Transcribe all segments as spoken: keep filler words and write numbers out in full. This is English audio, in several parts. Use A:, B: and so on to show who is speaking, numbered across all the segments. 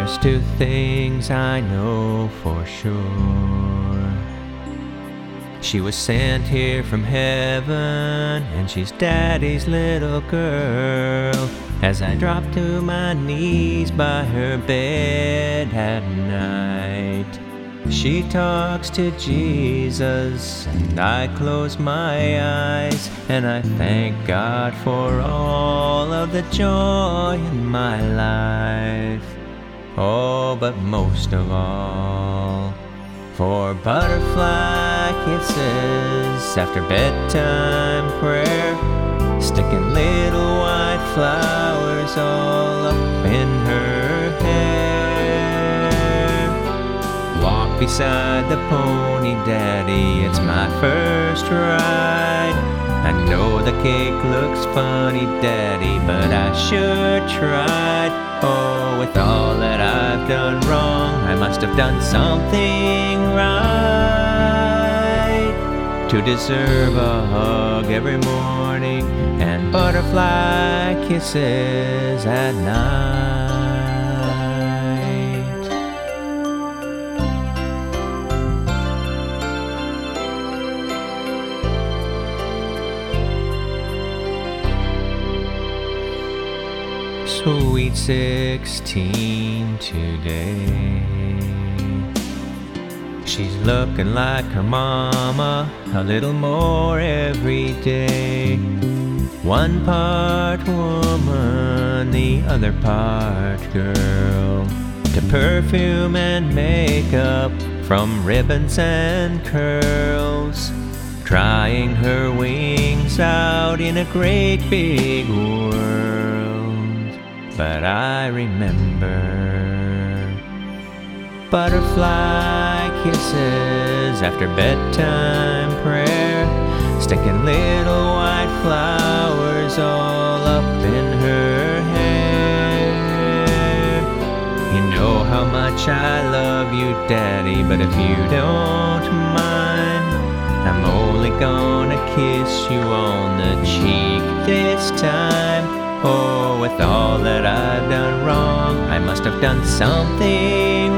A: There's two things I know for sure. She was sent here from heaven, and she's Daddy's little girl. As I drop to my knees by her bed at night, she talks to Jesus, and I close my eyes, and I thank God for all of the joy in my life. Oh, but most of all, for butterfly kisses after bedtime prayer, sticking little white flowers all up in her hair. Walk beside the pony, Daddy, it's my first ride. I know the cake looks funny, Daddy, but I sure tried. Oh, with all that I've done wrong, I must have done something right to deserve a hug every morning and butterfly kisses at night. Sweet sixteen today. She's looking like her mama a little more every day. One part woman, the other part girl. To perfume and makeup, from ribbons and curls. Trying her wings out in a great big world. But I remember butterfly kisses after bedtime prayer, sticking little white flowers all up in her hair. You know how much I love you, Daddy, but if you don't mind, I'm only gonna kiss you on the cheek this time. Oh, with all that I've done wrong, I must have done something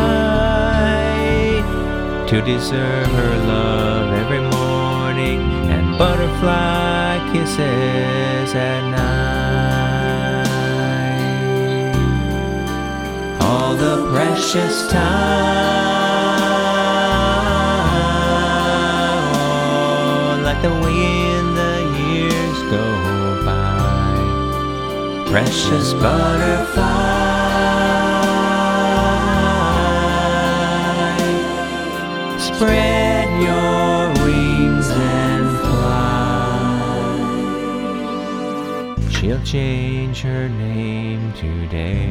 A: right to deserve her love every morning and butterfly kisses at night. All the precious time, oh, like the wind the years go by. Precious butterfly, spread your wings and fly. She'll change her name today.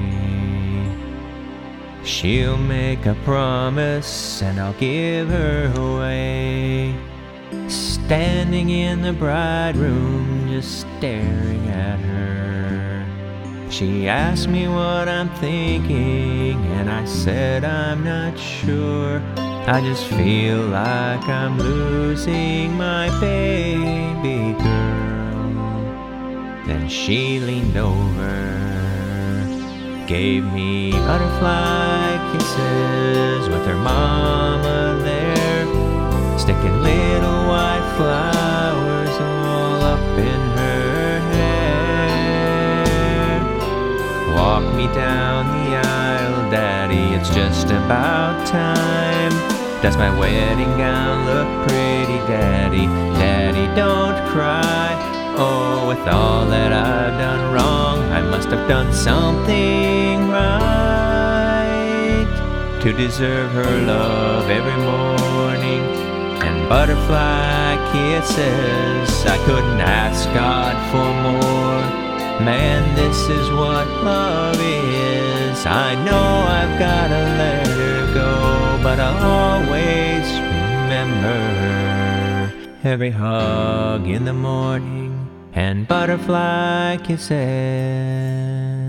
A: She'll make a promise and I'll give her away. Standing in the bride room, just staring at her. She asked me what I'm thinking, and I said I'm not sure. I just feel like I'm losing my baby girl. Then she leaned over, gave me butterfly kisses with her mama there, sticking little white flowers all up in her hair. Walk me down the aisle, Daddy, it's just about time. Does my wedding gown look pretty, Daddy? Daddy, don't cry. Oh, with all that I've done wrong, I must have done something right to deserve her love every morning and butterfly kisses. I couldn't ask God for more. Man, this is what love is. I know I've gotta let her go, but I'll always remember every hug in the morning and butterfly kisses.